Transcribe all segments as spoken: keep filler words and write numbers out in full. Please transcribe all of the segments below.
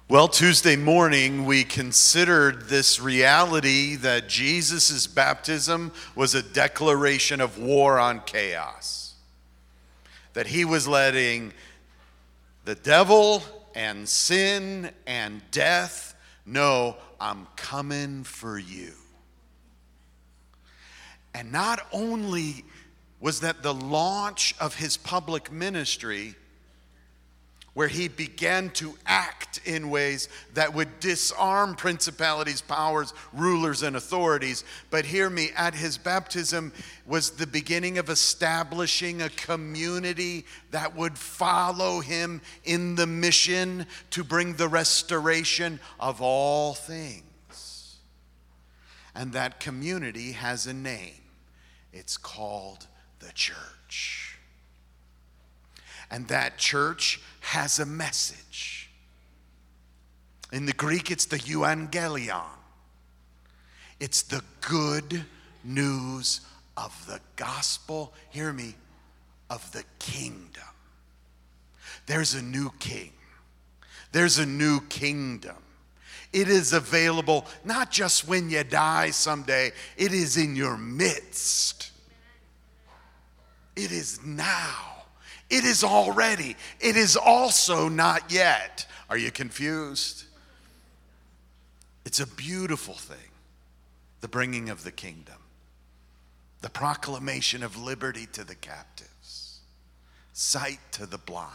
Well, Tuesday morning, we considered this reality that Jesus' baptism was a declaration of war on chaos. That he was letting the devil and sin and death know, I'm coming for you. And not only was that the launch of his public ministry, where he began to act in ways that would disarm principalities, powers, rulers, and authorities. But hear me, at his baptism was the beginning of establishing a community that would follow him in the mission to bring the restoration of all things. And that community has a name. It's called the church. And that church has a message. In the Greek, it's the euangelion. It's the good news of the gospel, hear me, of the kingdom. There's a new king. There's a new kingdom. It is available not just when you die someday, it is in your midst. It is now. It is already. It is also not yet. Are you confused? It's a beautiful thing, the bringing of the kingdom, the proclamation of liberty to the captives, sight to the blind.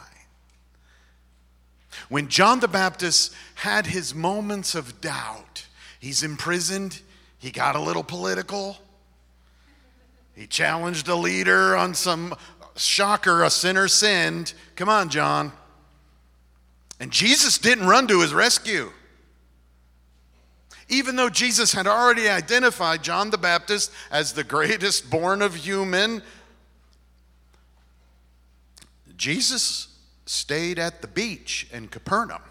When John the Baptist had his moments of doubt, he's imprisoned, he got a little political, he challenged a leader on some shocker, a sinner sinned. Come on, John. And Jesus didn't run to his rescue. Even though Jesus had already identified John the Baptist as the greatest born of human, Jesus stayed at the beach in Capernaum.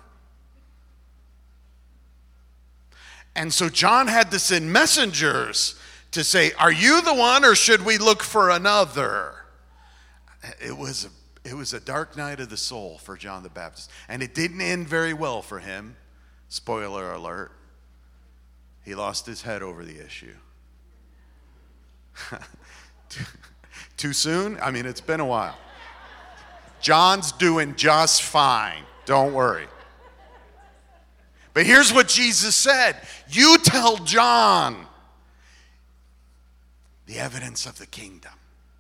And so John had to send messengers to say, are you the one or should we look for another? It was a, it was a dark night of the soul for John the Baptist. And it didn't end very well for him. Spoiler alert. He lost his head over the issue. too, too soon? I mean, it's been a while. John's doing just fine. Don't worry. But here's what Jesus said. You tell John the evidence of the kingdom.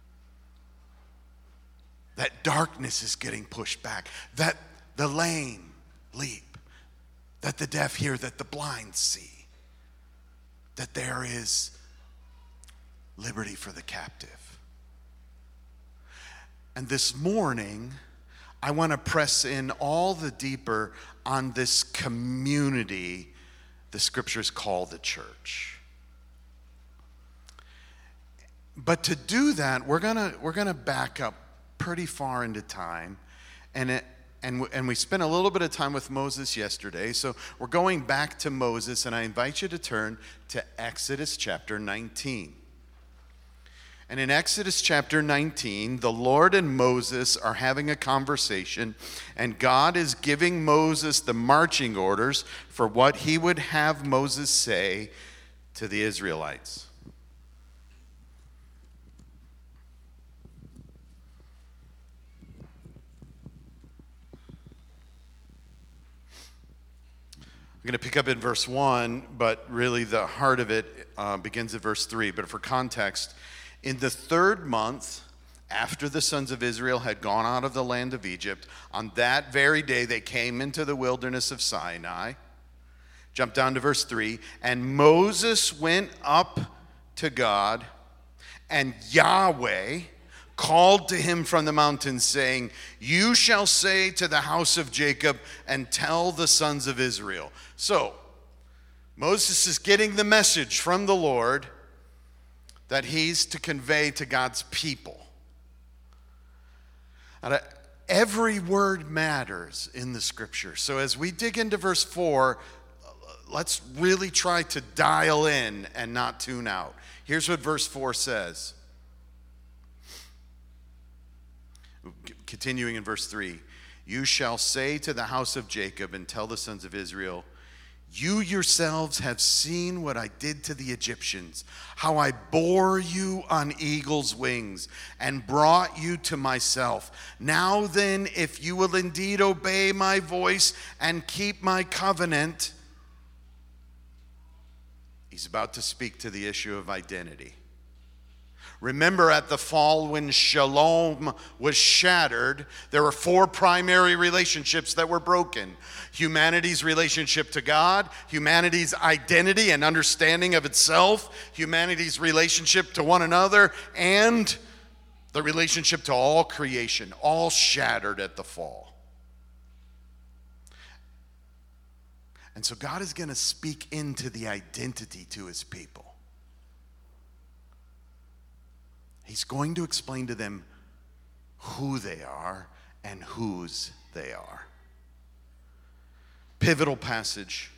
That darkness is getting pushed back. That the lame leap. That the deaf hear. That the blind see. That there is liberty for the captive. And this morning, I want to press in all the deeper on this community the scriptures call the church. But to do that, we're gonna we're gonna back up pretty far into time, and it, and and we spent a little bit of time with Moses yesterday. So we're going back to Moses, and I invite you to turn to Exodus chapter nineteen. And in Exodus chapter nineteen, the Lord and Moses are having a conversation, and God is giving Moses the marching orders for what he would have Moses say to the Israelites. I'm going to pick up in verse one, but really the heart of it uh, begins at verse three. But for context, in the third month, after the sons of Israel had gone out of the land of Egypt, on that very day they came into the wilderness of Sinai. Jump down to verse three. And Moses went up to God, and Yahweh called to him from the mountain, saying, you shall say to the house of Jacob and tell the sons of Israel. So, Moses is getting the message from the Lord that he's to convey to God's people. And every word matters in the scripture. So as we dig into verse four, let's really try to dial in and not tune out. Here's what verse four says. Continuing in verse three. You shall say to the house of Jacob and tell the sons of Israel, you yourselves have seen what I did to the Egyptians, how I bore you on eagle's wings and brought you to myself. Now then, if you will indeed obey my voice and keep my covenant. He's about to speak to the issue of identity. Remember, at the fall when Shalom was shattered, there were four primary relationships that were broken. Humanity's relationship to God, humanity's identity and understanding of itself, humanity's relationship to one another, and the relationship to all creation, all shattered at the fall. And so God is going to speak into the identity to his people. He's going to explain to them who they are and whose they are. Pivotal passage.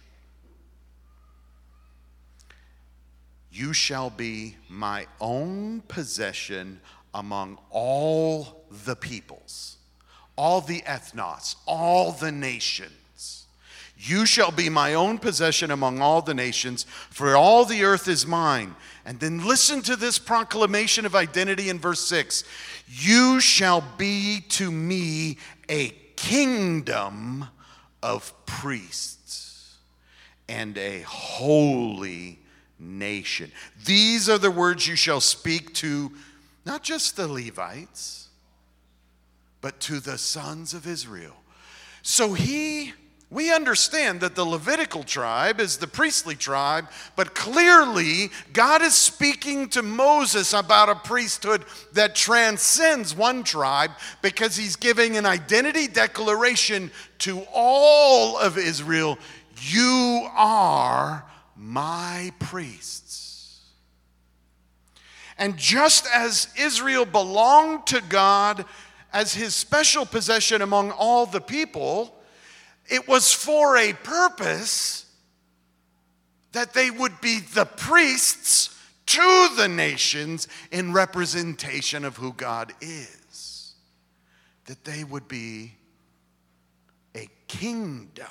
You shall be my own possession among all the peoples, all the ethnos, all the nations. You shall be my own possession among all the nations, for all the earth is mine. And then listen to this proclamation of identity in verse six. You shall be to me a kingdom of priests and a holy nation. These are the words you shall speak to not just the Levites, but to the sons of Israel. So he... We understand that the Levitical tribe is the priestly tribe, but clearly God is speaking to Moses about a priesthood that transcends one tribe because he's giving an identity declaration to all of Israel. You are my priests. And just as Israel belonged to God as his special possession among all the people, it was for a purpose that they would be the priests to the nations in representation of who God is. That they would be a kingdom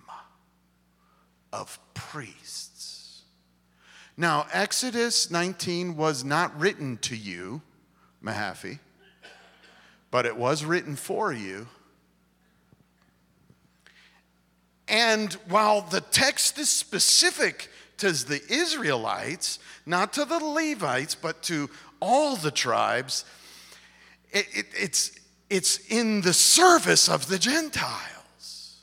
of priests. Now, Exodus nineteen was not written to you, Mahaffey, but it was written for you. And while the text is specific to the Israelites, not to the Levites, but to all the tribes, it, it, it's, it's in the service of the Gentiles.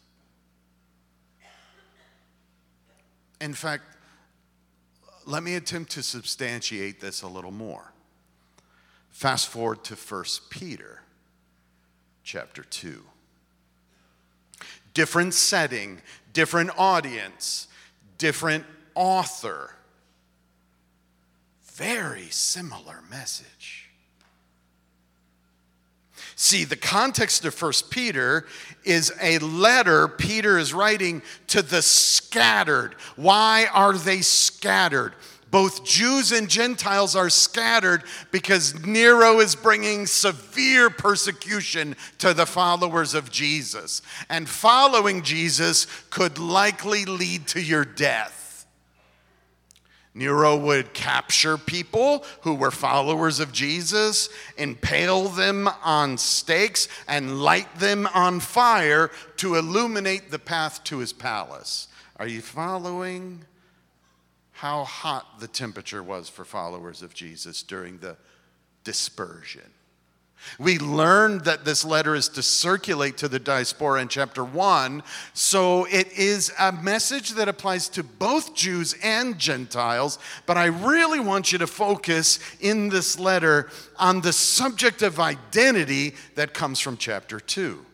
In fact, let me attempt to substantiate this a little more. Fast forward to First Peter chapter two. Different setting, different audience, different author. Very similar message. See, the context of First Peter is a letter Peter is writing to the scattered. Why are they scattered? Both Jews and Gentiles are scattered because Nero is bringing severe persecution to the followers of Jesus. And following Jesus could likely lead to your death. Nero would capture people who were followers of Jesus, impale them on stakes, and light them on fire to illuminate the path to his palace. Are you following how hot the temperature was for followers of Jesus during the dispersion? We learned that this letter is to circulate to the diaspora in chapter one, so it is a message that applies to both Jews and Gentiles, but I really want you to focus in this letter on the subject of identity that comes from chapter two.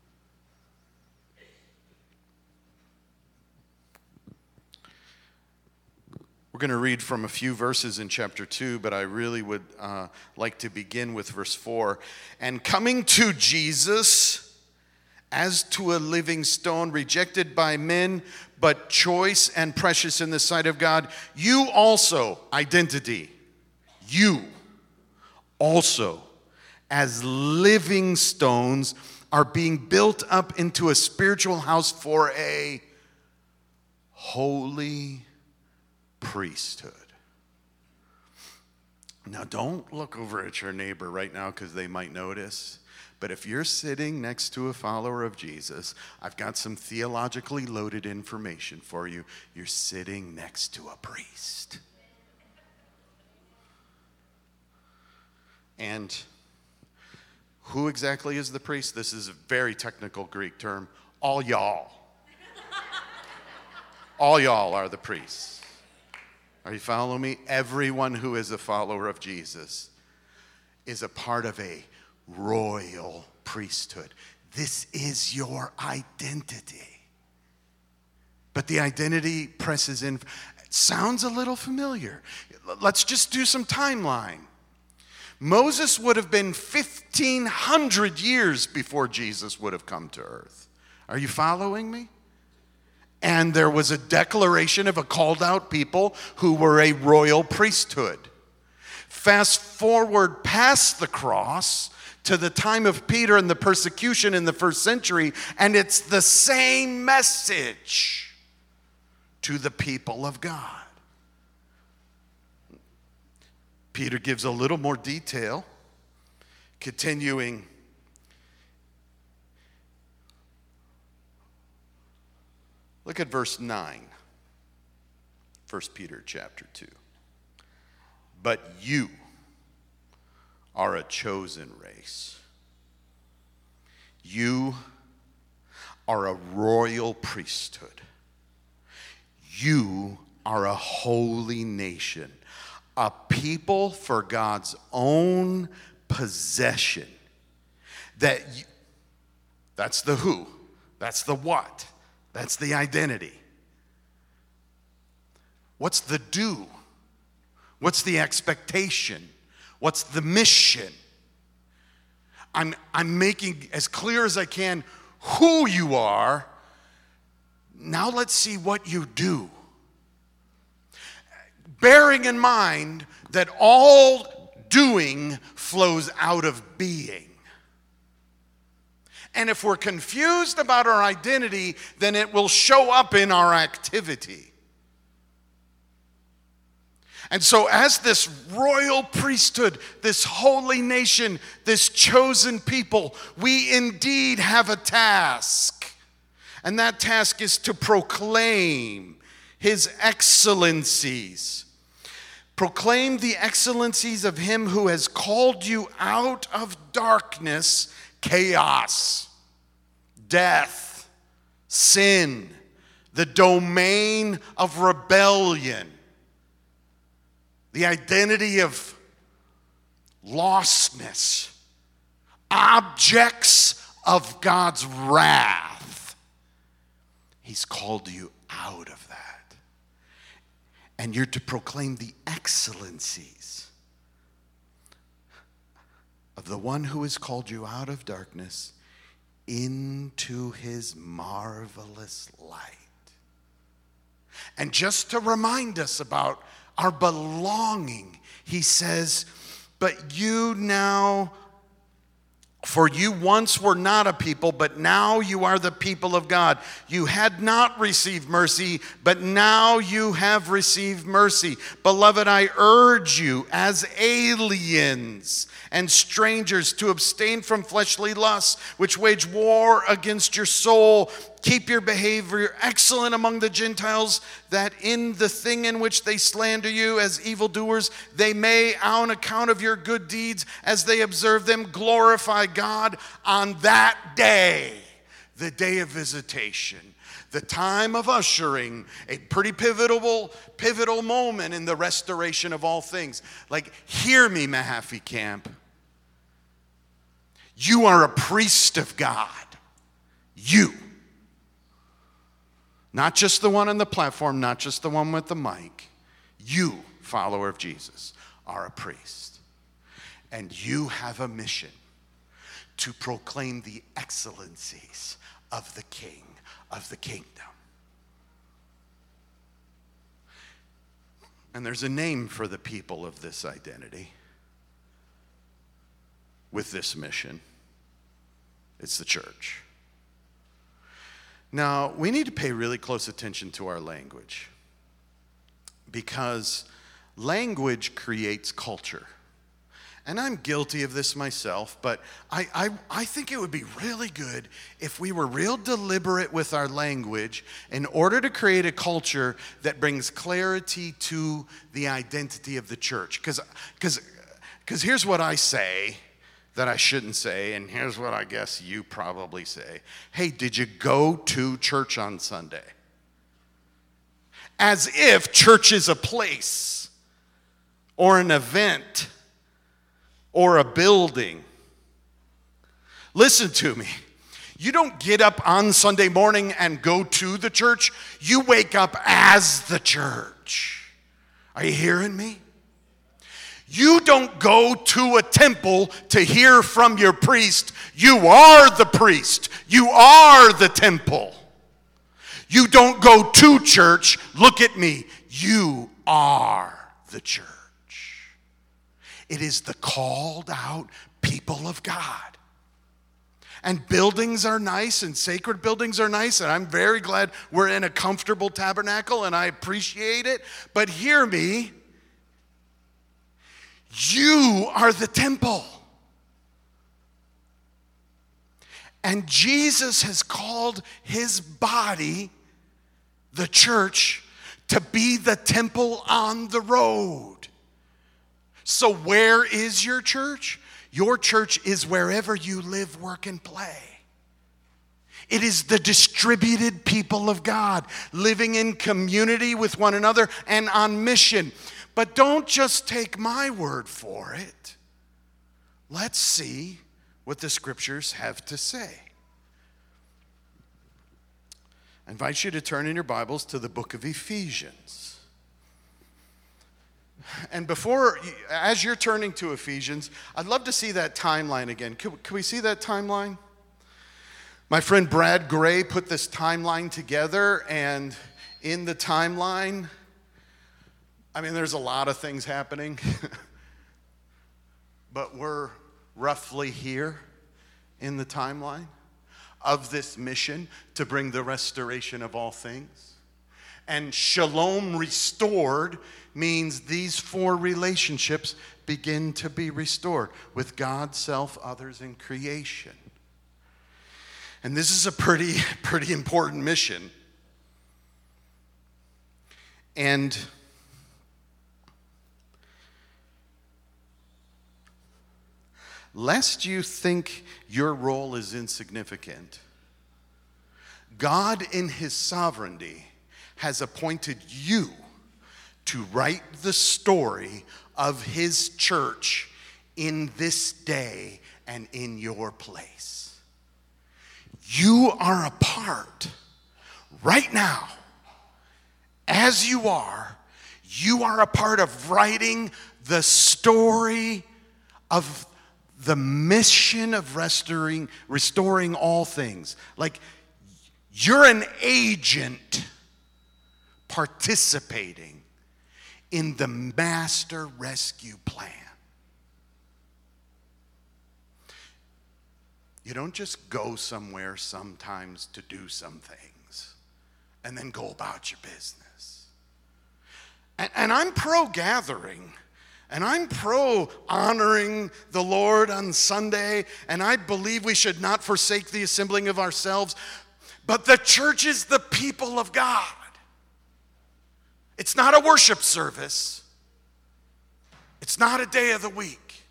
We're going to read from a few verses in chapter two, but I really would uh, like to begin with verse four. And coming to Jesus as to a living stone, rejected by men, but choice and precious in the sight of God, you also, identity, you also, as living stones, are being built up into a spiritual house for a holy priesthood. Now, don't look over at your neighbor right now because they might notice. But if you're sitting next to a follower of Jesus, I've got some theologically loaded information for you. You're sitting next to a priest. And who exactly is the priest? This is a very technical Greek term. All y'all. All y'all are the priests. Are you following me? Everyone who is a follower of Jesus is a part of a royal priesthood. This is your identity. But the identity presses in. It sounds a little familiar. Let's just do some timeline. Moses would have been fifteen hundred years before Jesus would have come to earth. Are you following me? And there was a declaration of a called out people who were a royal priesthood. Fast forward past the cross to the time of Peter and the persecution in the first century, and it's the same message to the people of God. Peter gives a little more detail, continuing. Look at verse nine, First Peter chapter two. But you are a chosen race. You are a royal priesthood. You are a holy nation, a people for God's own possession. That you, that's the who, that's the what. That's the identity. What's the do? What's the expectation? What's the mission? I'm, I'm making as clear as I can who you are. Now let's see what you do. Bearing in mind that all doing flows out of being. And if we're confused about our identity, then it will show up in our activity. And so as this royal priesthood, this holy nation, this chosen people, we indeed have a task. And that task is to proclaim his excellencies. Proclaim the excellencies of him who has called you out of darkness, chaos, death, sin, the domain of rebellion, the identity of lostness, objects of God's wrath. He's called you out of that. And you're to proclaim the excellencies of the one who has called you out of darkness into his marvelous light. And just to remind us about our belonging, he says, but you now, for you once were not a people, but now you are the people of God. You had not received mercy, but now you have received mercy. Beloved, I urge you as aliens and strangers to abstain from fleshly lusts, which wage war against your soul. Keep your behavior excellent among the Gentiles, that in the thing in which they slander you as evildoers, they may, on account of your good deeds, as they observe them, glorify God on that day, the day of visitation, the time of ushering, a pretty pivotal, pivotal moment in the restoration of all things. Like, hear me, Mahaffey Camp. You are a priest of God. You. Not just the one on the platform, not just the one with the mic. You, follower of Jesus, are a priest. And you have a mission to proclaim the excellencies of the King of the kingdom. And there's a name for the people of this identity with this mission. It's the church. Now, we need to pay really close attention to our language, because language creates culture. And I'm guilty of this myself, but I, I, I think it would be really good if we were real deliberate with our language in order to create a culture that brings clarity to the identity of the church. Because because because here's what I say that I shouldn't say, and here's what I guess you probably say. Hey, did you go to church on Sunday? As if church is a place or an event or a building. Listen to me. You don't get up on Sunday morning and go to the church. You wake up as the church. Are you hearing me? You don't go to a temple to hear from your priest. You are the priest. You are the temple. You don't go to church. Look at me. You are the church. It is the called out people of God. And buildings are nice, and sacred buildings are nice, and I'm very glad we're in a comfortable tabernacle, and I appreciate it. But hear me, you are the temple. And Jesus has called his body, the church, to be the temple on the road. So where is your church? Your church is wherever you live, work, and play. It is the distributed people of God, living in community with one another and on mission. But don't just take my word for it. Let's see what the scriptures have to say. I invite you to turn in your Bibles to the book of Ephesians. And before, as you're turning to Ephesians, I'd love to see that timeline again. Can, can we see that timeline? My friend Brad Gray put this timeline together, and in the timeline, I mean, there's a lot of things happening, but we're roughly here in the timeline of this mission to bring the restoration of all things. And shalom restored means these four relationships begin to be restored with God, self, others, and creation. And this is a pretty, pretty important mission. And lest you think your role is insignificant, God in his sovereignty has appointed you to write the story of his church in this day and in your place. You are a part right now, as you are, you are a part of writing the story of the mission of restoring, restoring all things. Like, you're an agent participating in the master rescue plan. You don't just go somewhere sometimes to do some things and then go about your business. And, and I'm pro-gathering, and I'm pro-honoring the Lord on Sunday, and I believe we should not forsake the assembling of ourselves, but the church is the people of God. It's not a worship service. It's not a day of the week.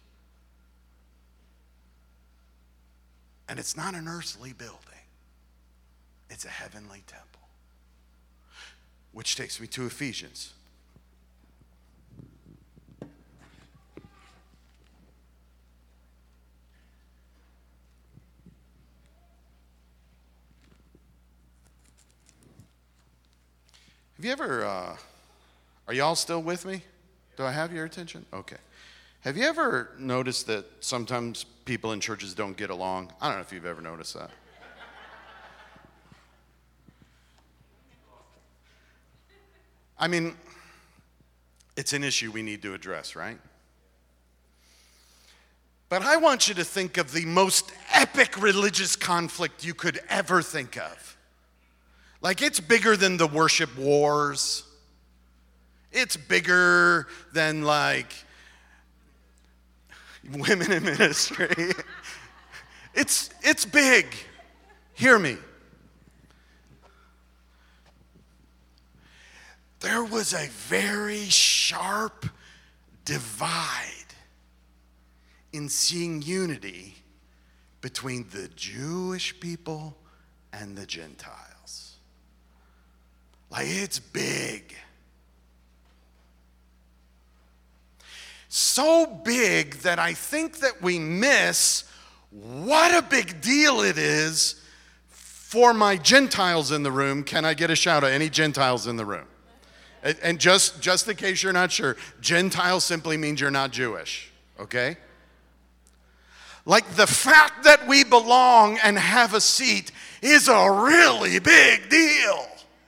And it's not an earthly building. It's a heavenly temple. Which takes me to Ephesians. Have you ever, uh, are y'all still with me? Do I have your attention? Okay. Have you ever noticed that sometimes people in churches don't get along? I don't know if you've ever noticed that. I mean, it's an issue we need to address, right? But I want you to think of the most epic religious conflict you could ever think of. Like, it's bigger than the worship wars. It's bigger than, like, women in ministry. It's, it's big. Hear me. There was a very sharp divide in seeing unity between the Jewish people and the Gentiles. Like, it's big. So big that I think that we miss what a big deal it is for my Gentiles in the room. Can I get a shout out? Any Gentiles in the room? And just, just in case you're not sure, Gentile simply means you're not Jewish, okay? Like, the fact that we belong and have a seat is a really big deal.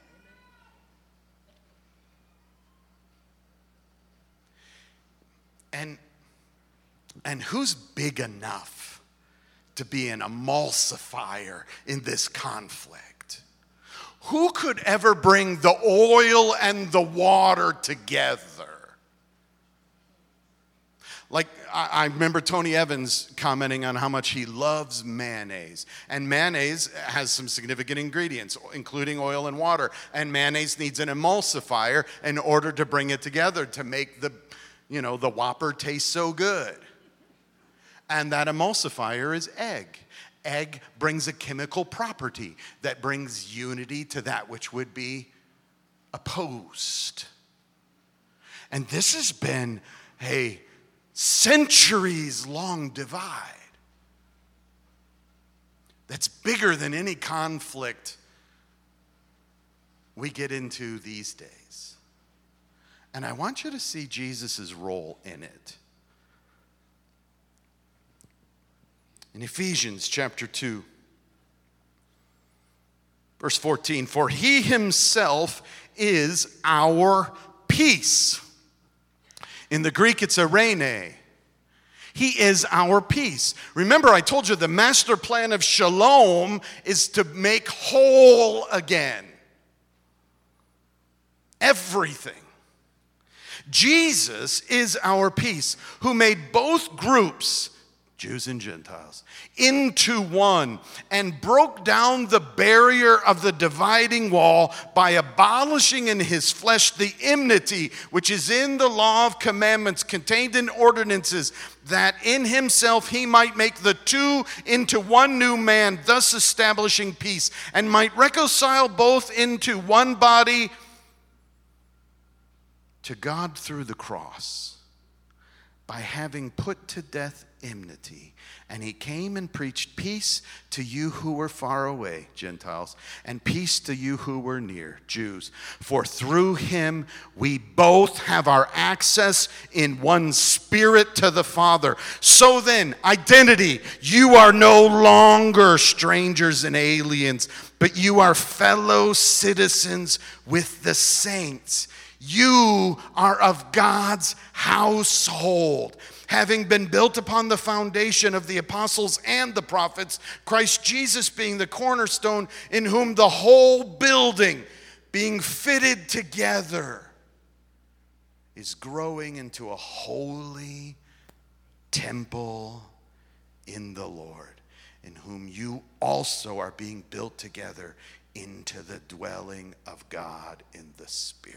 And, and who's big enough to be an emulsifier in this conflict? Who could ever bring the oil and the water together? Like, I, I remember Tony Evans commenting on how much he loves mayonnaise. And mayonnaise has some significant ingredients, including oil and water. And mayonnaise needs an emulsifier in order to bring it together to make the, you know, the Whopper taste so good. And that emulsifier is egg. Egg brings a chemical property that brings unity to that which would be opposed. And this has been a centuries-long divide that's bigger than any conflict we get into these days. And I want you to see Jesus' role in it. In Ephesians chapter two, verse fourteen, for he himself is our peace. In the Greek, it's eirene. He is our peace. Remember, I told you the master plan of shalom is to make whole again. Everything. Jesus is our peace, who made both groups, Jews and Gentiles, into one, and broke down the barrier of the dividing wall by abolishing in his flesh the enmity which is in the law of commandments contained in ordinances, that in himself he might make the two into one new man, thus establishing peace, and might reconcile both into one body to God through the cross, by having put to death enmity. And he came and preached peace to you who were far away, Gentiles, and peace to you who were near, Jews. For through him we both have our access in one spirit to the Father. So then, identity, you are no longer strangers and aliens, but you are fellow citizens with the saints. You are of God's household, having been built upon the foundation of the apostles and the prophets, Christ Jesus being the cornerstone, in whom the whole building, being fitted together, is growing into a holy temple in the Lord, in whom you also are being built together into the dwelling of God in the Spirit.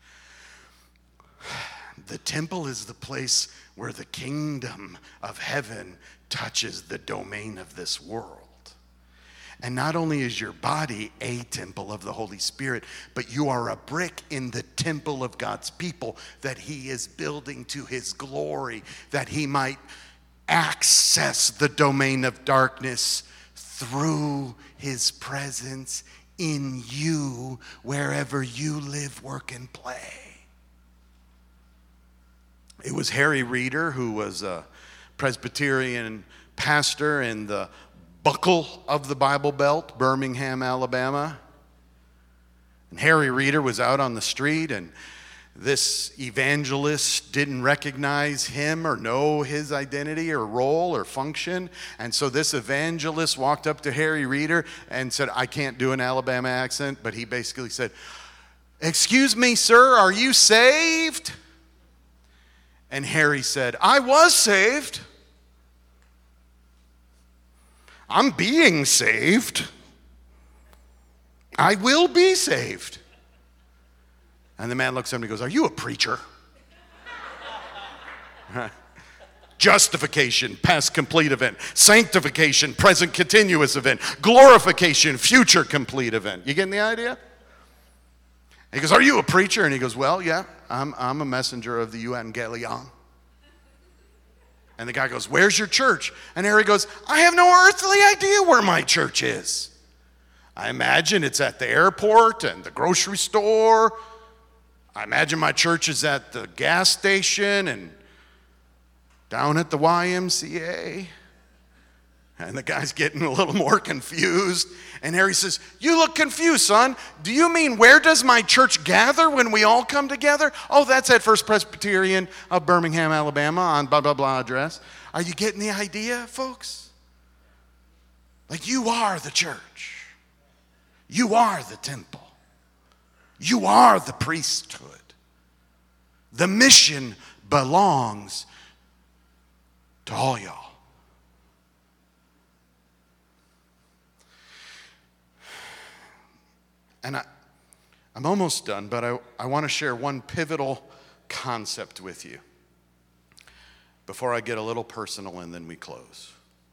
The temple is the place where the kingdom of heaven touches the domain of this world. And not only is your body a temple of the Holy Spirit, but you are a brick in the temple of God's people that he is building to his glory, that he might access the domain of darkness through his presence in you wherever you live, work, and play. It was Harry Reeder, who was a Presbyterian pastor in the buckle of the Bible Belt, Birmingham, Alabama. And Harry Reeder was out on the street, and This evangelist didn't recognize him or know his identity or role or function. And so this evangelist walked up to Harry Reeder and said, I can't do an Alabama accent, but he basically said, excuse me, sir, are you saved? And Harry said, I was saved. I'm being saved. I will be saved. And the man looks at him and he goes, are you a preacher? Justification, past complete event. Sanctification, present continuous event. Glorification, future complete event. You getting the idea? He goes, are you a preacher? And he goes, well, yeah, I'm, I'm a messenger of the Evangelion. And the guy goes, where's your church? And Harry goes, I have no earthly idea where my church is. I imagine it's at the airport and the grocery store. I imagine my church is at the gas station and down at the Y M C A. And the guy's getting a little more confused. And Harry says, you look confused, son. Do you mean where does my church gather when we all come together? Oh, that's at First Presbyterian of Birmingham, Alabama on blah, blah, blah address. Are you getting the idea, folks? Like you are the church. You are the temple. You are the priesthood. The mission belongs to all y'all. And I, I'm almost done, but I, I want to share one pivotal concept with you before I get a little personal and then we close.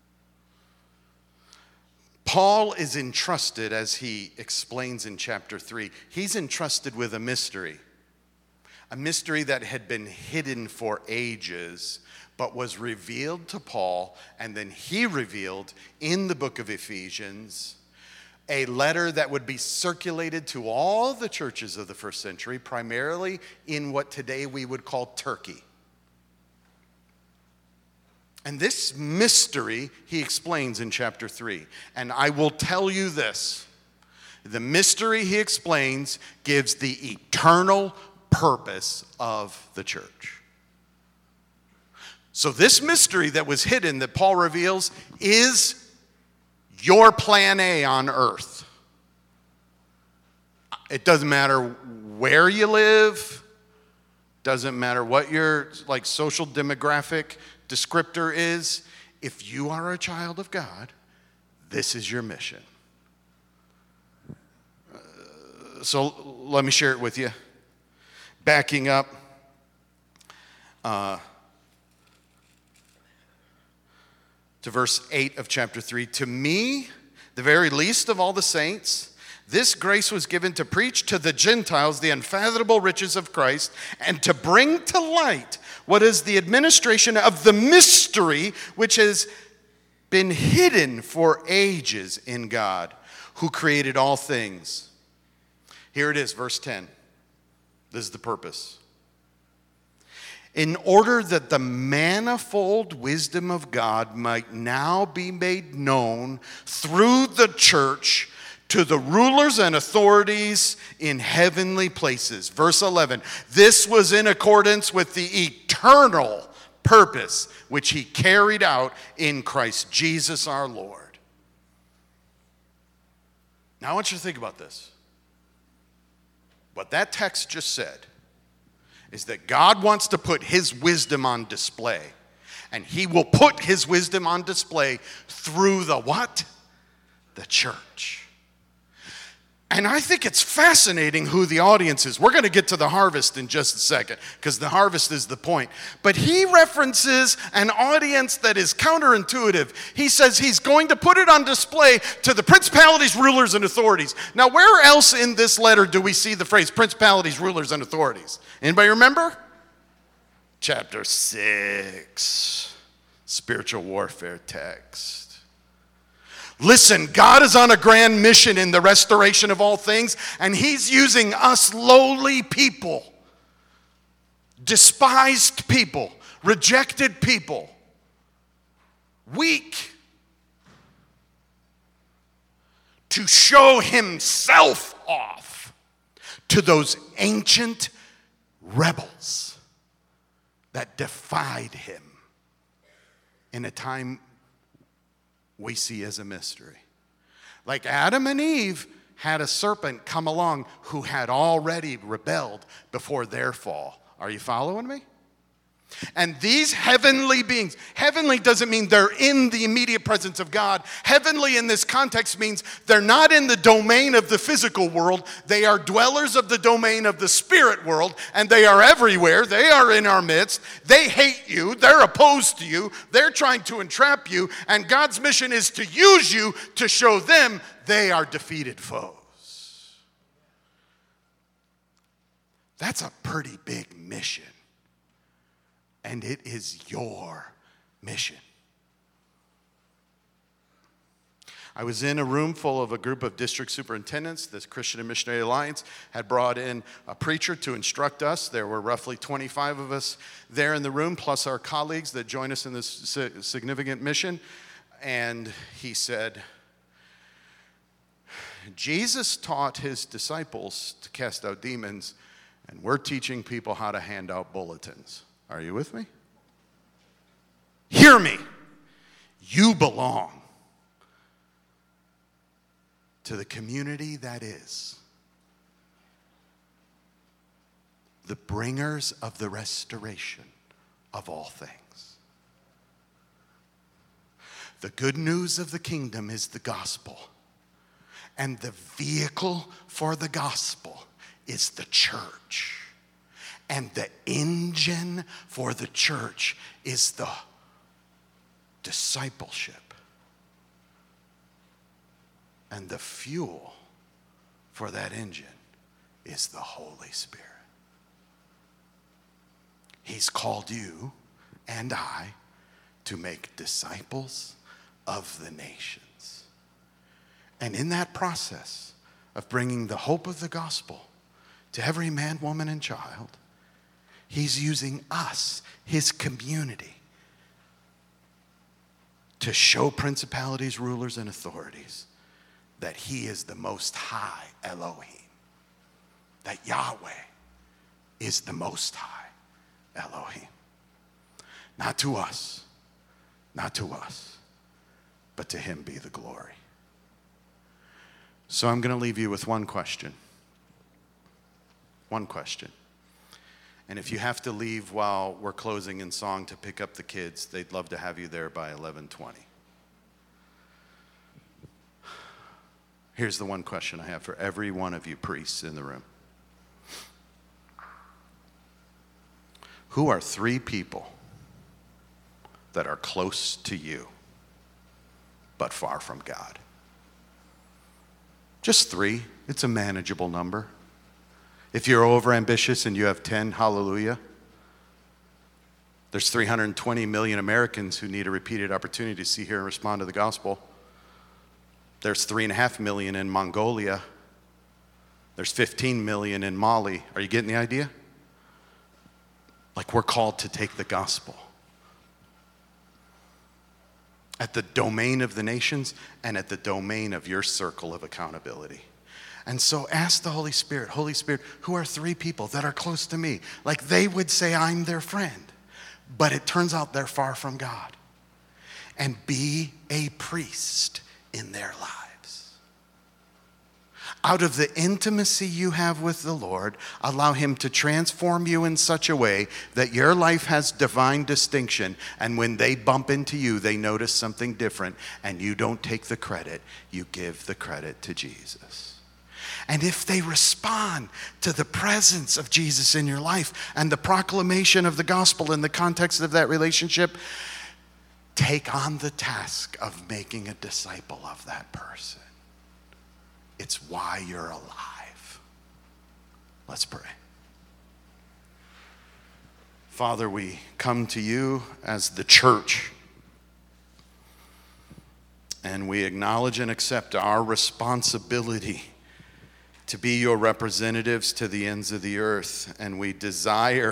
Paul is entrusted, as he explains in chapter three, he's entrusted with a mystery. A mystery that had been hidden for ages, but was revealed to Paul, and then he revealed in the book of Ephesians a letter that would be circulated to all the churches of the first century, primarily in what today we would call Turkey. And this mystery he explains in chapter three. And I will tell you this. The mystery he explains gives the eternal purpose of the church. So this mystery that was hidden that Paul reveals is your plan A on earth. It doesn't matter where you live, doesn't matter what your like social demographic descriptor is. If you are a child of God, this is your mission. Uh, so let me share it with you. Backing up, uh, to verse eight of chapter three. To me, the very least of all the saints, this grace was given to preach to the Gentiles the unfathomable riches of Christ and to bring to light what is the administration of the mystery which has been hidden for ages in God, who created all things. Here it is, verse ten. This is the purpose. In order that the manifold wisdom of God might now be made known through the church to the rulers and authorities in heavenly places. Verse eleven, this was in accordance with the eternal purpose which he carried out in Christ Jesus our Lord. Now I want you to think about this. What that text just said is that God wants to put his wisdom on display. And he will put his wisdom on display through the what? The church. And I think it's fascinating who the audience is. We're going to get to the harvest in just a second, because the harvest is the point. But he references an audience that is counterintuitive. He says he's going to put it on display to the principalities, rulers, and authorities. Now, where else in this letter do we see the phrase principalities, rulers, and authorities? Anybody remember? Chapter six, spiritual warfare text. Listen, God is on a grand mission in the restoration of all things, and he's using us lowly people, despised people, rejected people, weak, to show himself off to those ancient, rebels that defied him in a time we see as a mystery. Like Adam and Eve had a serpent come along who had already rebelled before their fall. Are you following me? And these heavenly beings, heavenly doesn't mean they're in the immediate presence of God. Heavenly in this context means they're not in the domain of the physical world. They are dwellers of the domain of the spirit world, and they are everywhere. They are in our midst. They hate you. They're opposed to you. They're trying to entrap you, and God's mission is to use you to show them they are defeated foes. That's a pretty big mission. And it is your mission. I was in a room full of a group of district superintendents. This Christian and Missionary Alliance had brought in a preacher to instruct us. There were roughly twenty-five of us there in the room, plus our colleagues that join us in this significant mission. And he said, Jesus taught his disciples to cast out demons, and we're teaching people how to hand out bulletins. Are you with me? Hear me. You belong to the community that is the bringers of the restoration of all things. The good news of the kingdom is the gospel, and the vehicle for the gospel is the church. And the engine for the church is the discipleship. And the fuel for that engine is the Holy Spirit. He's called you and I to make disciples of the nations. And in that process of bringing the hope of the gospel to every man, woman, and child, he's using us, his community, to show principalities, rulers, and authorities that he is the most high Elohim, that Yahweh is the most high Elohim. Not to us, not to us, but to him be the glory. So I'm going to leave you with one question. One question. And if you have to leave while we're closing in song to pick up the kids, they'd love to have you there by eleven twenty. Here's the one question I have for every one of you priests in the room. Who are three people that are close to you but far from God? Just three. It's a manageable number. If you're overambitious and you have ten, hallelujah. There's three hundred twenty million Americans who need a repeated opportunity to see, hear, and respond to the gospel. There's three and a half million in Mongolia. There's fifteen million in Mali. Are you getting the idea? Like, we're called to take the gospel at the domain of the nations and at the domain of your circle of accountability. And so ask the Holy Spirit, Holy Spirit, who are three people that are close to me? Like, they would say I'm their friend, but it turns out they're far from God. And be a priest in their lives. Out of the intimacy you have with the Lord, allow him to transform you in such a way that your life has divine distinction, and when they bump into you, they notice something different, and you don't take the credit, you give the credit to Jesus. And if they respond to the presence of Jesus in your life and the proclamation of the gospel in the context of that relationship, take on the task of making a disciple of that person. It's why you're alive. Let's pray. Father, we come to you as the church, and we acknowledge and accept our responsibility to be your representatives to the ends of the earth, and we desire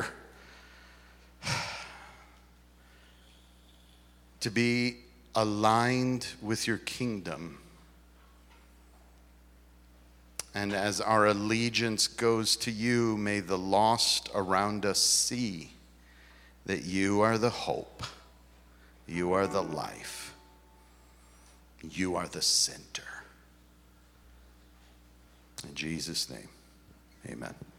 to be aligned with your kingdom And as our allegiance goes to you, may the lost around us see that you are the hope, you are the life, you are the center. In Jesus' name, amen.